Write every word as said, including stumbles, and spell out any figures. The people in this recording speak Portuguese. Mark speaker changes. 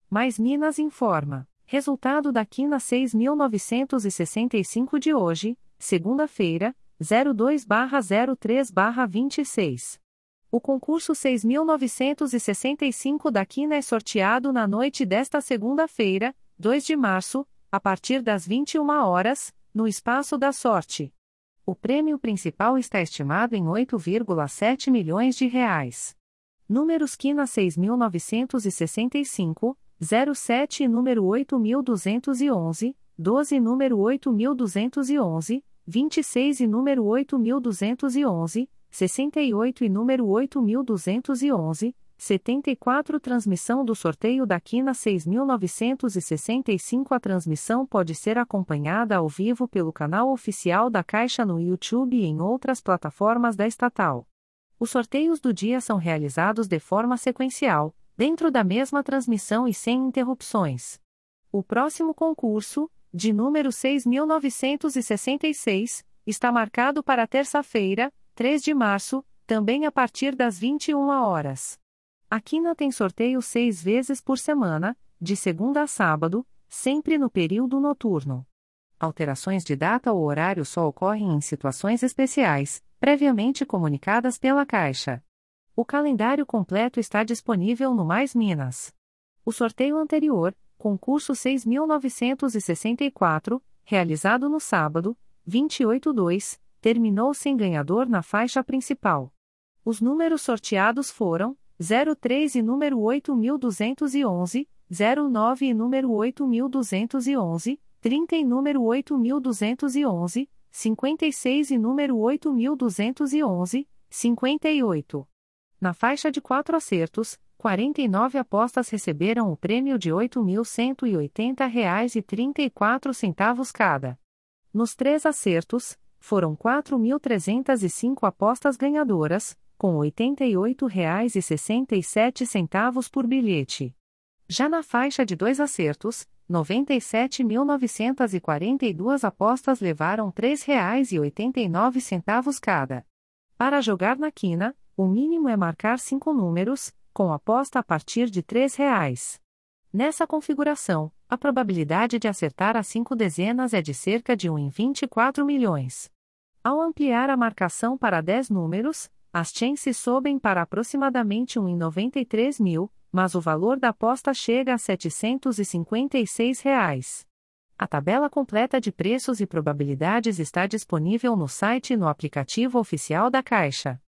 Speaker 1: Mais Minas informa. Resultado da quina seis mil novecentos e sessenta e cinco de hoje, segunda-feira, zero dois barra zero três barra vinte e seis. O concurso seis mil novecentos e sessenta e cinco da quina é sorteado na noite desta segunda-feira, dois de março, a partir das vinte e uma horas, no Espaço da Sorte. O prêmio principal está estimado em oito vírgula sete milhões de reais. Números quina seis mil novecentos e sessenta e cinco, zero sete e número oito mil duzentos e onze, doze e número oito mil duzentos e onze, vinte e seis e número oito mil duzentos e onze, sessenta e oito e número oito mil duzentos e onze, setenta e quatro. Transmissão do sorteio da quina seis mil novecentos e sessenta e cinco. A transmissão pode ser acompanhada ao vivo pelo canal oficial da Caixa no YouTube e em outras plataformas da estatal. Os sorteios do dia são realizados de forma sequencial, dentro da mesma transmissão e sem interrupções. O próximo concurso, de número seis mil novecentos e sessenta e seis, está marcado para terça-feira, três de março, também a partir das vinte e uma horas. A quina tem sorteio seis vezes por semana, de segunda a sábado, sempre no período noturno. Alterações de data ou horário só ocorrem em situações especiais, previamente comunicadas pela Caixa. O calendário completo está disponível no Mais Minas. O sorteio anterior, concurso seis mil novecentos e sessenta e quatro, realizado no sábado, vinte e oito do dois, terminou sem ganhador na faixa principal. Os números sorteados foram zero três e número oito mil duzentos e onze, zero nove e número oito mil duzentos e onze, trinta e número oito mil duzentos e onze, cinquenta e seis e número oito mil duzentos e onze, cinquenta e oito. Na faixa de quatro acertos, quarenta e nove apostas receberam o prêmio de oito mil cento e oitenta reais e trinta e quatro centavos cada. Nos três acertos, foram quatro mil trezentas e cinco apostas ganhadoras, com oitenta e oito reais e sessenta e sete centavos por bilhete. Já na faixa de dois acertos, noventa e sete mil novecentas e quarenta e duas apostas levaram três reais e oitenta e nove centavos cada. Para jogar na quina, o mínimo é marcar cinco números, com aposta a partir de três reais. Nessa configuração, a probabilidade de acertar as cinco dezenas é de cerca de um em vinte e quatro milhões. Ao ampliar a marcação para dez números, as chances sobem para aproximadamente um em noventa e três mil, mas o valor da aposta chega a setecentos e cinquenta e seis reais. A tabela completa de preços e probabilidades está disponível no site e no aplicativo oficial da Caixa.